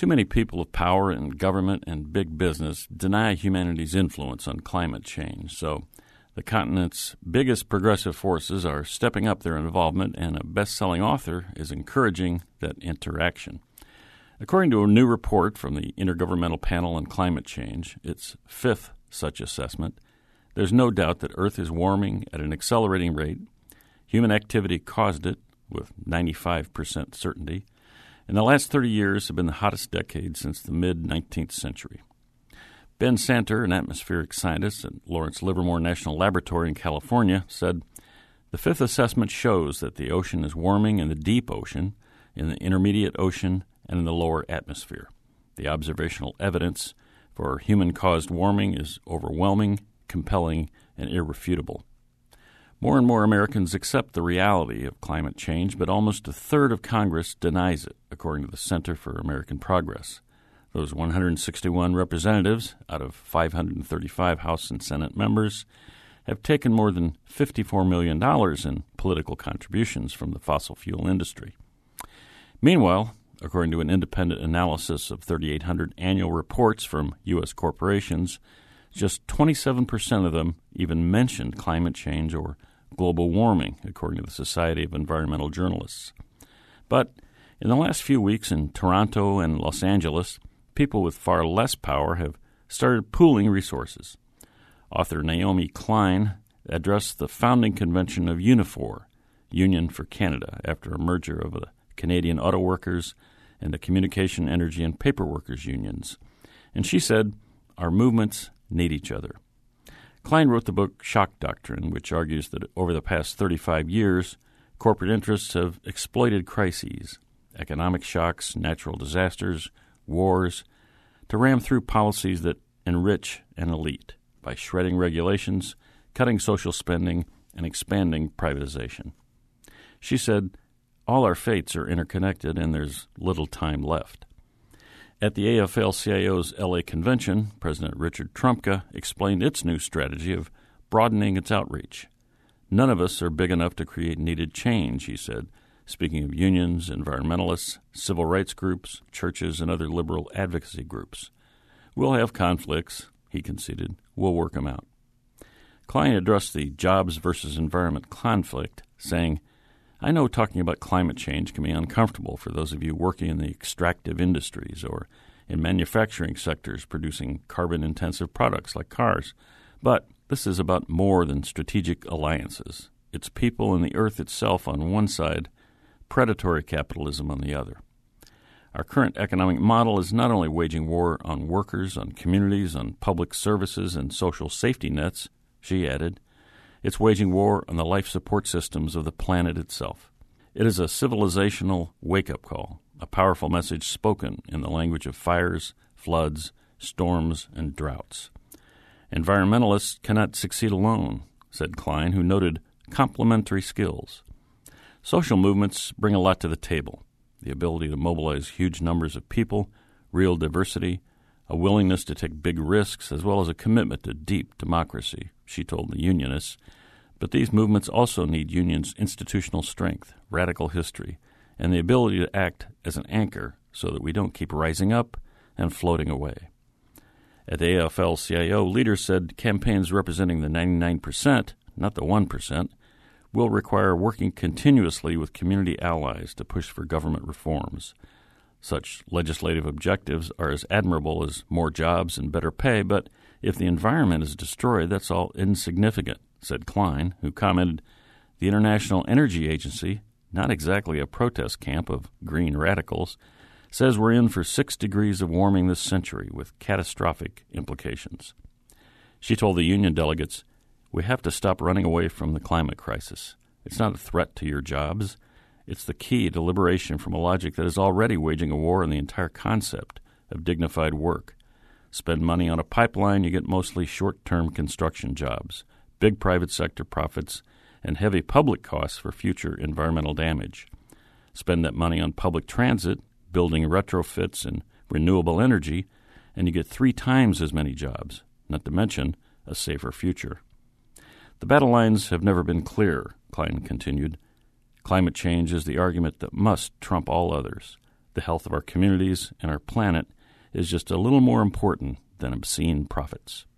Too many people of power in government and big business deny humanity's influence on climate change, so the continent's biggest progressive forces are stepping up their involvement, and a best-selling author is encouraging that interaction. According to a new report from the Intergovernmental Panel on Climate Change, its fifth such assessment, there's no doubt that Earth is warming at an accelerating rate. Human activity caused it, with 95% certainty, and the last 30 years have been the hottest decade since the mid-19th century. Ben Santer, an atmospheric scientist at Lawrence Livermore National Laboratory in California, said, "The fifth assessment shows that the ocean is warming in the deep ocean, in the intermediate ocean, and in the lower atmosphere. The observational evidence for human-caused warming is overwhelming, compelling, and irrefutable." More and more Americans accept the reality of climate change, but almost a third of Congress denies it, according to the Center for American Progress. Those 161 representatives out of 535 House and Senate members have taken more than $54 million in political contributions from the fossil fuel industry. Meanwhile, according to an independent analysis of 3,800 annual reports from U.S. corporations, just 27% of them even mentioned climate change or global warming, according to the Society of Environmental Journalists. But in the last few weeks in Toronto and Los Angeles, people with far less power have started pooling resources. Author Naomi Klein addressed the founding convention of Unifor, Union for Canada, after a merger of the Canadian Auto Workers and the Communication, Energy, and Paper Workers unions. And she said, "Our movements need each other." Klein wrote the book Shock Doctrine, which argues that over the past 35 years, corporate interests have exploited crises, economic shocks, natural disasters, wars, to ram through policies that enrich an elite by shredding regulations, cutting social spending, and expanding privatization. She said, "All our fates are interconnected and there's little time left." At the AFL-CIO's LA convention, President Richard Trumka explained its new strategy of broadening its outreach. "None of us are big enough to create needed change," he said, speaking of unions, environmentalists, civil rights groups, churches, and other liberal advocacy groups. "We'll have conflicts," he conceded. "We'll work them out." Klein addressed the jobs versus environment conflict, saying, "I know talking about climate change can be uncomfortable for those of you working in the extractive industries or in manufacturing sectors producing carbon-intensive products like cars, but this is about more than strategic alliances. It's people and the earth itself on one side, predatory capitalism on the other. Our current economic model is not only waging war on workers, on communities, on public services and social safety nets," she added, "it's waging war on the life support systems of the planet itself. It is a civilizational wake-up call, a powerful message spoken in the language of fires, floods, storms, and droughts. Environmentalists cannot succeed alone," said Klein, who noted complementary skills. Social movements bring a lot to the table: the ability to mobilize huge numbers of people, real diversity, a willingness to take big risks, as well as a commitment to deep democracy, she told the unionists. But these movements also need unions' institutional strength, radical history, and the ability to act as an anchor so that we don't keep rising up and floating away. At the AFL-CIO, leaders said campaigns representing the 99%, not the 1%, will require working continuously with community allies to push for government reforms. Such legislative objectives are as admirable as more jobs and better pay, but if the environment is destroyed, that's all insignificant, said Klein, who commented, "The International Energy Agency, not exactly a protest camp of green radicals, says we're in for 6 degrees of warming this century with catastrophic implications." She told the union delegates, "We have to stop running away from the climate crisis. It's not a threat to your jobs. It's the key to liberation from a logic that is already waging a war on the entire concept of dignified work. Spend money on a pipeline, you get mostly short-term construction jobs, big private sector profits, and heavy public costs for future environmental damage. Spend that money on public transit, building retrofits and renewable energy, and you get 3 times as many jobs, not to mention a safer future." The battle lines have never been clearer, Klein continued. Climate change is the argument that must trump all others. The health of our communities and our planet is just a little more important than obscene profits.